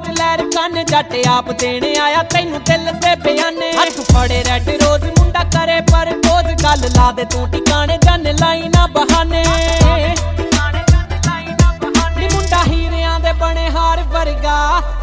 ਵਿੱਚ ਲਹਿਰ ਕੰਨ ਜੱਟ ਆਪ ਦੇਣ ਆਇਆ ਤੈਨੂੰ ਦਿਲ ਤੇ ਬਿਆਨੇ ਹੱਥ ਫੜੇ ਰੈਡ ਰੋਜ਼ ਮੁੰਡਾ ਕਰੇ ਪ੍ਰਪੋਜ਼ ਗੱਲ ਲਾ ਦੇ ਤੂੰ ਟਿਕਾਣੇ ਜਨ ਲਾਈ ਨਾ ਬਹਾਨੇ ਨੀ ਮੁੰਡਾ ਹੀਰਿਆਂ ਦੇ ਬਣੇ ਹਾਰ ਵਰਗਾ